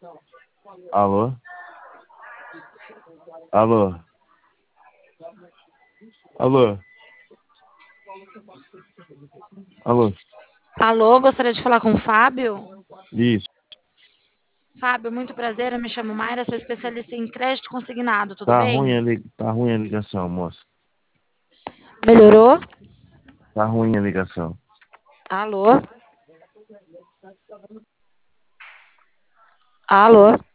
Alô? Alô? Alô? Alô? Alô, gostaria de falar com o Fábio? Isso. Fábio, muito prazer, eu me chamo Mayra, sou especialista em crédito consignado, tudo Tá bem? tá ruim a ligação, moça. Melhorou? Tá ruim a ligação. Alô? Alô?